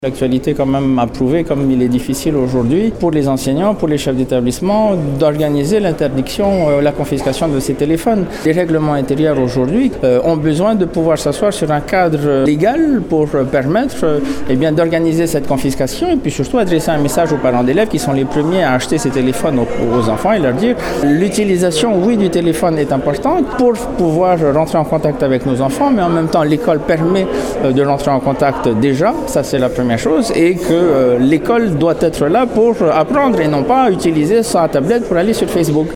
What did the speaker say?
L'actualité quand même a prouvé comme il est difficile aujourd'hui pour les enseignants, pour les chefs d'établissement d'organiser l'interdiction, la confiscation de ces téléphones. Les règlements intérieurs aujourd'hui ont besoin de pouvoir s'asseoir sur un cadre légal pour permettre d'organiser cette confiscation et puis surtout adresser un message aux parents d'élèves qui sont les premiers à acheter ces téléphones aux enfants et leur dire l'utilisation, oui, du téléphone est importante pour pouvoir rentrer en contact avec nos enfants, mais en même temps l'école permet de rentrer en contact déjà, ça c'est la première chose, et que l'école doit être là pour apprendre et non pas utiliser sa tablette pour aller sur Facebook.